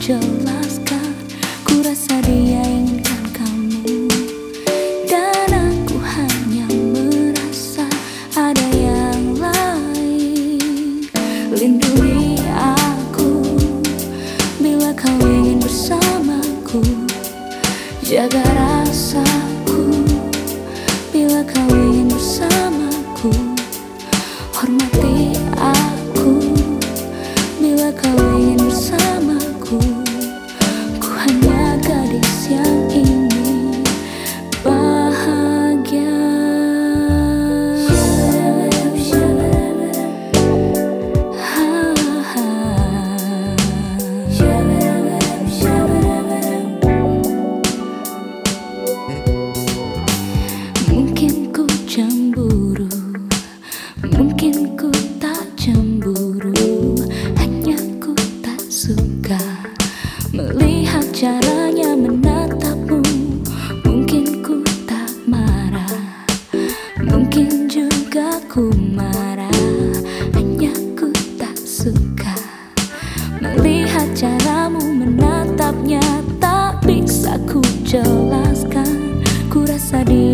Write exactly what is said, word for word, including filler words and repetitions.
jelaskan. Ku rasa dia inginkan kamu, dan aku hanya merasa ada yang lain. Lindungi aku bila kau ingin bersamaku, jaga rasaku bila kau ingin bersamaku. Hormati aku bila kau ingin bersamaku. Ku hanya gadis yang ingin bahagia. Mungkin ku cemburu, mungkin ku tak cemburu, hanya ku tak suka melihat caranya menatapmu. Mungkin ku tak marah, mungkin juga ku marah, hanya ku tak suka melihat caramu menatapnya. Tak bisa ku jelaskan, ku rasa dia